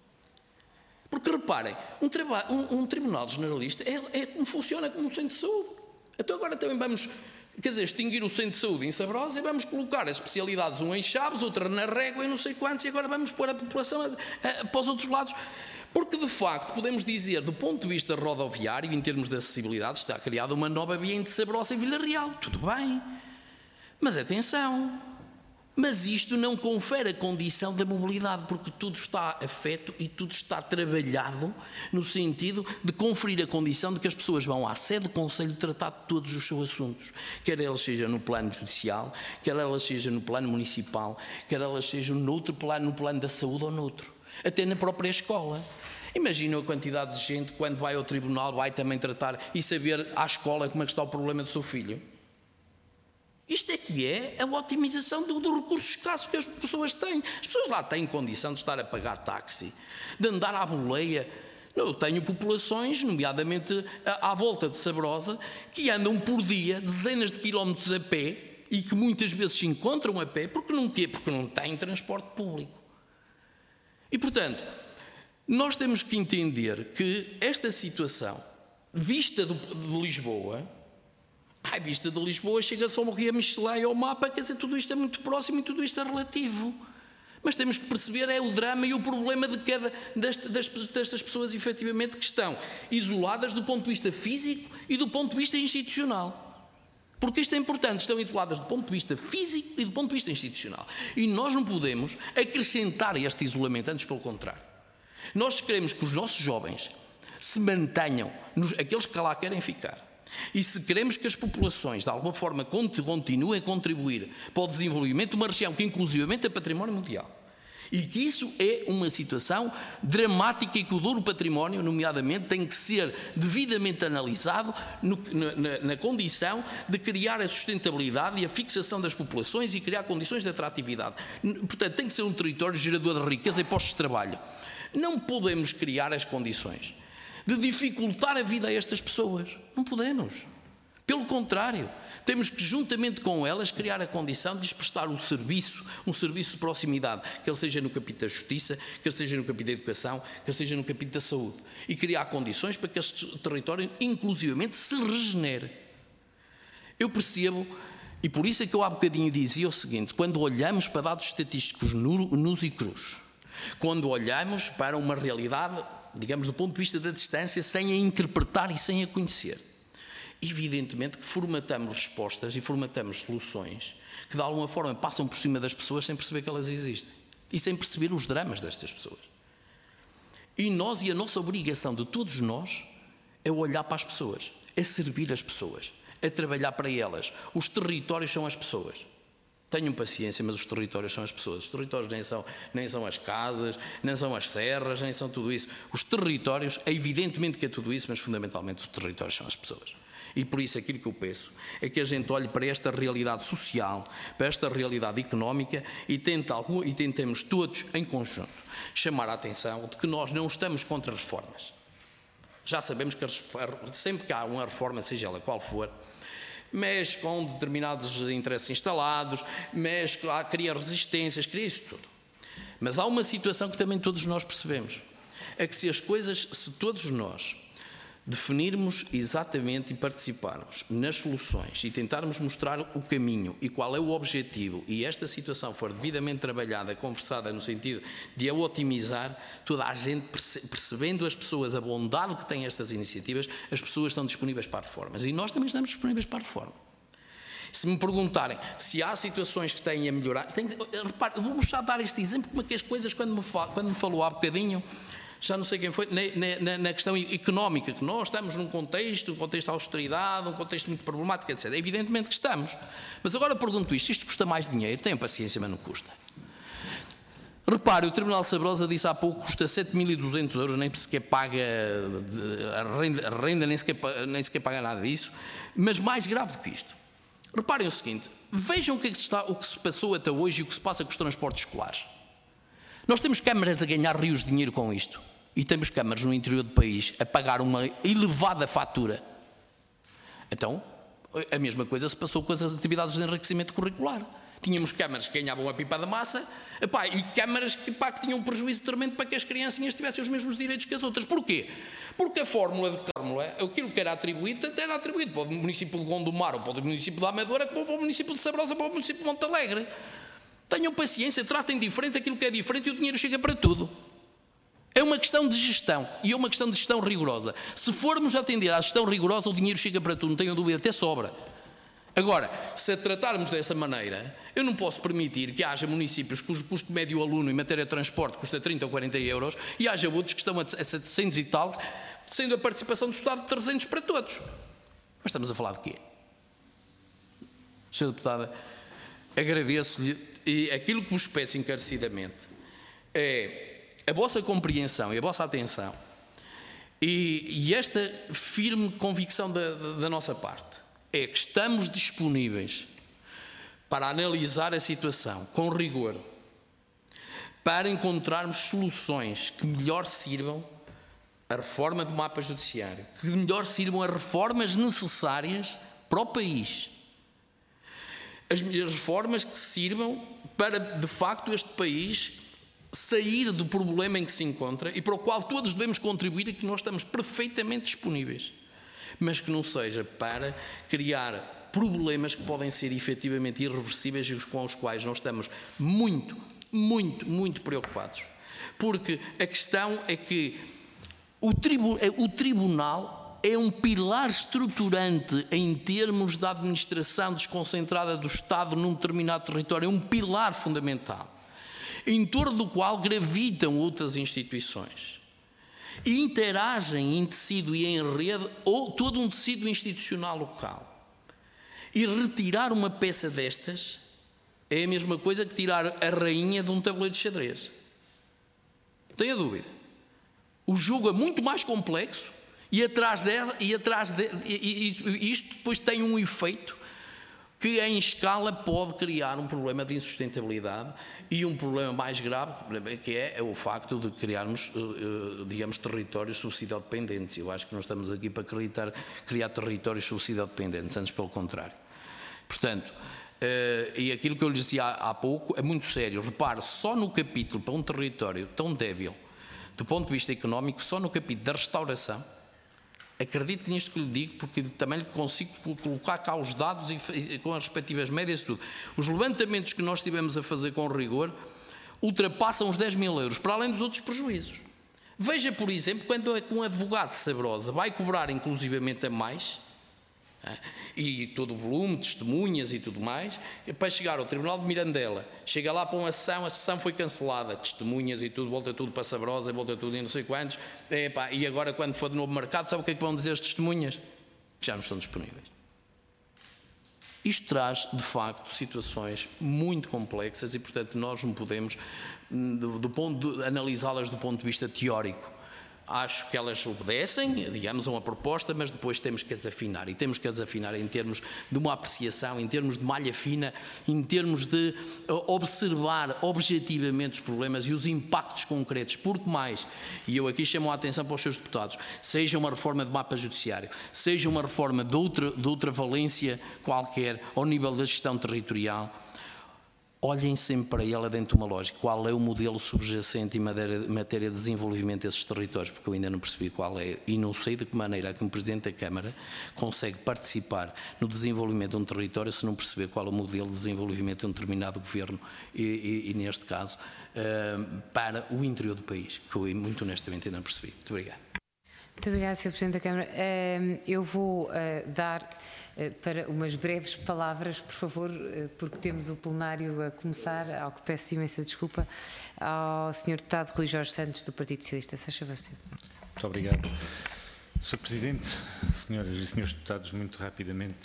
Porque reparem, um tribunal generalista funciona como um centro de saúde. Então agora também vamos extinguir o centro de saúde em Sabrosa e vamos colocar as especialidades, um em Chaves, outra na Régua e não sei quantos, e agora vamos pôr a população para os outros lados. Porque, de facto, podemos dizer, do ponto de vista rodoviário, em termos de acessibilidade, está criada uma nova via entre Sabrosa e Vila Real. Tudo bem. Mas atenção. Mas isto não confere a condição da mobilidade, porque tudo está afeto e tudo está trabalhado no sentido de conferir a condição de que as pessoas vão à sede do Conselho tratar de todos os seus assuntos, quer elas sejam no plano judicial, quer elas sejam no plano municipal, quer elas sejam noutro plano, no plano da saúde ou noutro, até na própria escola. Imaginem a quantidade de gente quando vai ao tribunal, vai também tratar e saber à escola como é que está o problema do seu filho. Isto é que é a otimização do recurso escasso que as pessoas têm. As pessoas lá têm condição de estar a pagar táxi, de andar à boleia. Eu tenho populações, nomeadamente à volta de Sabrosa, que andam por dia dezenas de quilómetros a pé e que muitas vezes se encontram a pé. Porque não têm transporte público. E, portanto, Nós temos que entender que esta situação, vista de Lisboa, vista de Lisboa, chega-se ao Rio Michelin e ao mapa, quer dizer, tudo isto é muito próximo e tudo isto é relativo. Mas temos que perceber o drama e o problema de cada destas pessoas, efetivamente, que estão isoladas do ponto de vista físico e do ponto de vista institucional. Porque isto é importante, estão isoladas do ponto de vista físico e do ponto de vista institucional. E nós não podemos acrescentar este isolamento, antes pelo contrário. Nós queremos que os nossos jovens se mantenham, aqueles que lá querem ficar. E se queremos que as populações, de alguma forma, continuem a contribuir para o desenvolvimento de uma região que, inclusivamente, é património mundial, e que isso é uma situação dramática e que o duro património, nomeadamente, tem que ser devidamente analisado na condição de criar a sustentabilidade e a fixação das populações e criar condições de atratividade. Portanto, tem que ser um território gerador de riqueza e postos de trabalho. Não podemos criar as condições de dificultar a vida a estas pessoas. Não podemos. Pelo contrário, temos que, juntamente com elas, criar a condição de lhes prestar um serviço de proximidade, quer seja no capítulo da justiça, quer seja no capítulo da educação, quer seja no capítulo da saúde, e criar condições para que este território, inclusivamente, se regenere. Eu percebo, e por isso é que eu há bocadinho dizia o seguinte: quando olhamos para dados estatísticos nus e crus, quando olhamos para uma realidade, digamos, do ponto de vista da distância, sem a interpretar e sem a conhecer, evidentemente que formatamos respostas e formatamos soluções que de alguma forma passam por cima das pessoas sem perceber que elas existem e sem perceber os dramas destas pessoas. E nós, e a nossa obrigação de todos nós, é olhar para as pessoas, é servir as pessoas, é trabalhar para elas. Os territórios são as pessoas. Tenham paciência, mas os territórios são as pessoas. Os territórios nem são as casas, nem são as serras, nem são tudo isso. Os territórios, evidentemente que é tudo isso, mas fundamentalmente os territórios são as pessoas. E por isso aquilo que eu peço é que a gente olhe para esta realidade social, para esta realidade económica e tentemos todos em conjunto chamar a atenção de que nós não estamos contra reformas. Já sabemos que sempre que há uma reforma, seja ela qual for, mexe com determinados interesses instalados, cria resistências, cria isso tudo. Mas há uma situação que também todos nós percebemos, é que se todos nós definirmos exatamente e participarmos nas soluções e tentarmos mostrar o caminho e qual é o objetivo, e esta situação for devidamente trabalhada, conversada no sentido de a otimizar, toda a gente percebendo as pessoas a bondade que têm estas iniciativas, as pessoas estão disponíveis para reformas e nós também estamos disponíveis para a reforma. Se me perguntarem se há situações que têm a melhorar, repare, vou-vos já dar este exemplo, como é que as coisas, quando me falou há bocadinho, já não sei quem foi, na questão económica, que nós estamos num contexto de austeridade, um contexto muito problemático, etc. Evidentemente que estamos. Mas agora pergunto isto custa mais dinheiro? Tenham paciência, mas não custa. Repare, o Tribunal de Sabrosa disse há pouco que custa 7.200 euros, nem sequer paga a renda, nem sequer paga nada disso. Mas mais grave do que isto, reparem o seguinte, vejam o que se passou até hoje e o que se passa com os transportes escolares. Nós temos câmaras a ganhar rios de dinheiro com isto. E temos câmaras no interior do país a pagar uma elevada fatura. Então, a mesma coisa se passou com as atividades de enriquecimento curricular. Tínhamos câmaras que ganhavam a pipa da massa, e câmaras que tinham um prejuízo tremendo para que as criancinhas tivessem os mesmos direitos que as outras. Porquê? Porque a fórmula, aquilo que era atribuído, tanto era atribuído para o município de Gondomar ou para o município de Amadora, como para o município de Sabrosa, para o município de Monte Alegre. Tenham paciência, tratem diferente aquilo que é diferente e o dinheiro chega para tudo. É uma questão de gestão, e é uma questão de gestão rigorosa. Se formos atender à gestão rigorosa, o dinheiro chega para tudo, não tenham dúvida, até sobra. Agora, se a tratarmos dessa maneira, eu não posso permitir que haja municípios cujo custo médio aluno em matéria de transporte custa 30 ou 40 euros e haja outros que estão a 700 e tal, sendo a participação do Estado de 300 para todos. Mas estamos a falar de quê? Sra. Deputada, agradeço-lhe, e aquilo que vos peço encarecidamente é a vossa compreensão e a vossa atenção e esta firme convicção da nossa parte é que estamos disponíveis para analisar a situação com rigor, para encontrarmos soluções que melhor sirvam a reforma do mapa judiciário, que melhor sirvam as reformas necessárias para o país. As reformas que sirvam para, de facto, este país sair do problema em que se encontra e para o qual todos devemos contribuir e que nós estamos perfeitamente disponíveis, mas que não seja para criar problemas que podem ser efetivamente irreversíveis e com os quais nós estamos muito, muito, muito preocupados. Porque a questão é que o Tribunal é um pilar estruturante em termos da administração desconcentrada do Estado num determinado território, é um pilar fundamental, em torno do qual gravitam outras instituições e interagem em tecido e em rede ou todo um tecido institucional local. E retirar uma peça destas é a mesma coisa que tirar a rainha de um tabuleiro de xadrez. Não tenha dúvida. O jogo é muito mais complexo e isto depois tem um efeito que em escala pode criar um problema de insustentabilidade e um problema mais grave, que é o facto de criarmos, digamos, territórios subsidiodependentes. Eu acho que não estamos aqui para criar territórios subsidiodependentes, antes pelo contrário. Portanto, e aquilo que eu lhe dizia há pouco é muito sério. Repare, só no capítulo para um território tão débil, do ponto de vista económico, só no capítulo da restauração, acredite nisto que lhe digo, porque também lhe consigo colocar cá os dados e com as respectivas médias e tudo. Os levantamentos que nós estivemos a fazer com rigor ultrapassam os 10 mil euros, para além dos outros prejuízos. Veja, por exemplo, quando um advogado de Sabrosa vai cobrar inclusivamente a mais, e todo o volume, testemunhas e tudo mais, para chegar ao Tribunal de Mirandela, chega lá para uma sessão, a sessão foi cancelada, testemunhas e tudo, volta tudo para Sabrosa, volta tudo em não sei quantos, e agora quando for de novo mercado, sabe o que é que vão dizer as testemunhas? Que já não estão disponíveis. Isto traz, de facto, situações muito complexas e, portanto, nós não podemos analisá-las do ponto de vista teórico. Acho que elas obedecem, digamos, a uma proposta, mas depois temos que as afinar. E temos que as afinar em termos de uma apreciação, em termos de malha fina, em termos de observar objetivamente os problemas e os impactos concretos. Porque mais, e eu aqui chamo a atenção para os seus deputados, seja uma reforma de mapa judiciário, seja uma reforma de outra valência qualquer ao nível da gestão territorial, olhem sempre para ela dentro de uma lógica. Qual é o modelo subjacente em matéria de desenvolvimento desses territórios? Porque eu ainda não percebi qual é e não sei de que maneira é que um Presidente da Câmara consegue participar no desenvolvimento de um território se não perceber qual é o modelo de desenvolvimento de um determinado governo e neste caso, para o interior do país, que eu muito honestamente ainda não percebi. Muito obrigado. Muito obrigada, Sr. Presidente da Câmara. Eu vou dar para umas breves palavras, por favor, porque temos o plenário a começar, ao que peço imensa desculpa, ao Sr. Deputado Rui Jorge Santos, do Partido Socialista. Se achava, Sr. Muito obrigado. Sr. Presidente, senhoras e senhores deputados, muito rapidamente,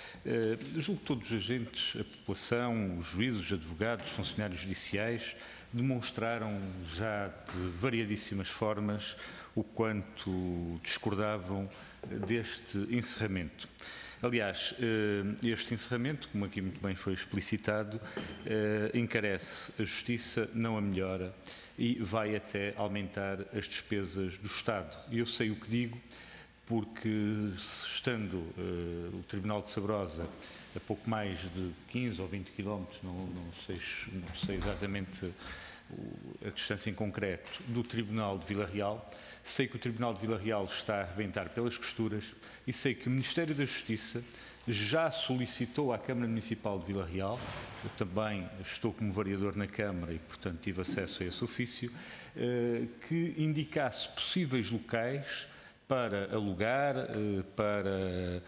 julgo que todos os agentes, a população, os juízes, os advogados, os funcionários judiciais, demonstraram já de variadíssimas formas o quanto discordavam deste encerramento. Aliás, este encerramento, como aqui muito bem foi explicitado, encarece a justiça, não a melhora, e vai até aumentar as despesas do Estado. E eu sei o que digo, porque estando o Tribunal de Sabrosa a pouco mais de 15 ou 20 quilómetros, não sei exatamente a distância em concreto, do Tribunal de Vila Real, sei que o Tribunal de Vila Real está a arrebentar pelas costuras e sei que o Ministério da Justiça já solicitou à Câmara Municipal de Vila Real, eu também estou como vereador na Câmara e, portanto, tive acesso a esse ofício, que indicasse possíveis locais para alugar, para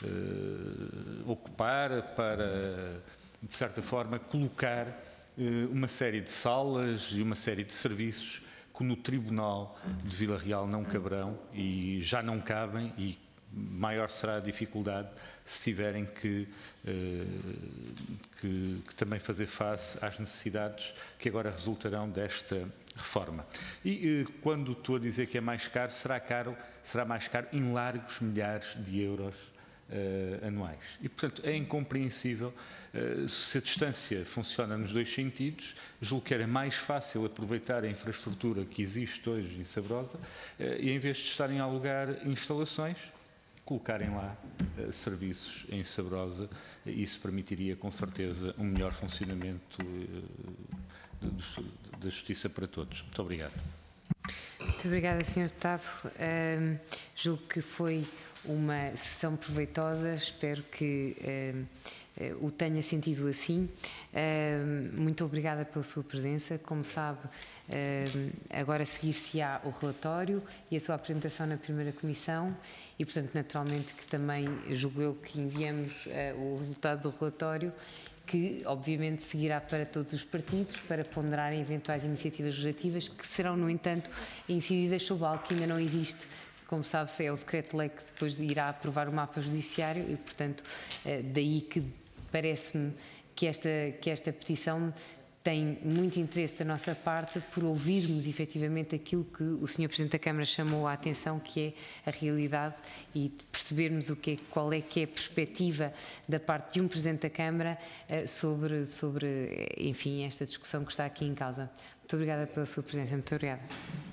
ocupar, para, de certa forma, colocar uma série de salas e uma série de serviços que no Tribunal de Vila Real não caberão e já não cabem, e maior será a dificuldade se tiverem que também fazer face às necessidades que agora resultarão desta reforma. E quando estou a dizer que é mais caro, será mais caro em largos milhares de euros anuais. E, portanto, é incompreensível se a distância funciona nos dois sentidos. Julgo que era mais fácil aproveitar a infraestrutura que existe hoje em Sabrosa e, em vez de estarem a alugar instalações, colocarem lá serviços em Sabrosa. Isso permitiria, com certeza, um melhor funcionamento da justiça para todos. Muito obrigado. Muito obrigada, Sr. Deputado. Julgo que foi uma sessão proveitosa, espero que o tenha sentido assim. Muito obrigada pela sua presença. Como sabe, agora seguir-se-á o relatório e a sua apresentação na primeira comissão e, portanto, naturalmente que também julgo eu que enviamos o resultado do relatório, que obviamente seguirá para todos os partidos para ponderarem eventuais iniciativas legislativas que serão, no entanto, incididas sobre algo que ainda não existe. Como sabe, é o decreto-lei que depois irá aprovar o mapa judiciário e, portanto, daí que parece-me que esta petição tem muito interesse da nossa parte por ouvirmos efetivamente aquilo que o Sr. Presidente da Câmara chamou a atenção, que é a realidade, e percebermos qual é que é a perspectiva da parte de um Presidente da Câmara sobre, enfim, esta discussão que está aqui em causa. Muito obrigada pela sua presença. Muito obrigada.